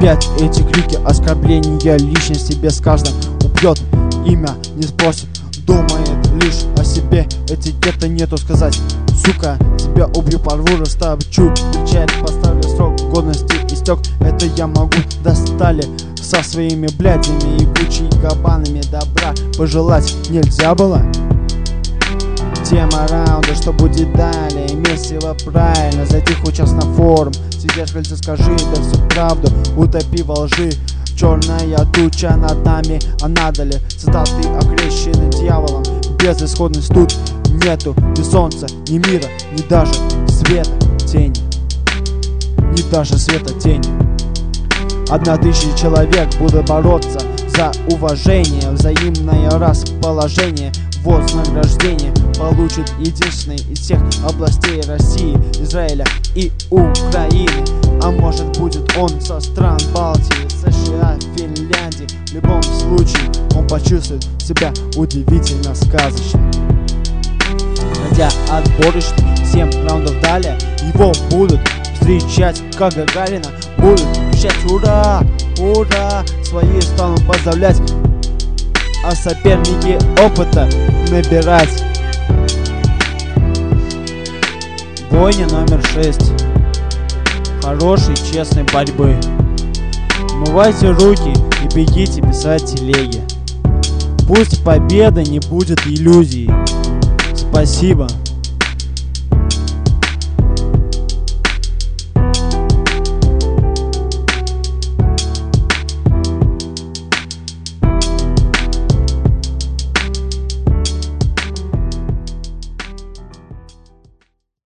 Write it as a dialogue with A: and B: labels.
A: Опять эти крики, оскорбления личности бессказно. Убьет, имя не спросит, думает лишь о себе. Этикета нету сказать: сука, тебя убью, порву, растопчу. Кричать, поставлю срок годности истек. Это я могу, достали со своими блядями и кучей кабанами. Добра пожелать нельзя было. Тема раунда, что будет далее? Месиво правильно, зайди хоть час на форум. Сидишь, кольца, скажи, да всю правду, утопи во лжи. Черная туча над нами, а надали цитаты окрещены дьяволом. Безысходность тут нету ни солнца, ни мира, ни даже света тени. Ни даже света тени. 1000 человек будут бороться за уважение, взаимное расположение. Вознаграждение получит единственный из всех областей России, Израиля и Украины. А может будет он со стран Балтии, США, Финляндии. В любом случае он почувствует себя удивительно сказочно. Хотя отборочный 7 раундов далее, его будут встречать как Гагарина. Будут кричать ура, ура, свои станут поздравлять, а соперники опыта набирать. Бойня номер 6. Хорошей, честной борьбы. Умывайте руки и бегите писать телеги. Пусть победа не будет иллюзией. Спасибо.